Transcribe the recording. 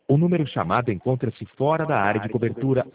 O número chamado encontra-se fora da área de cobertura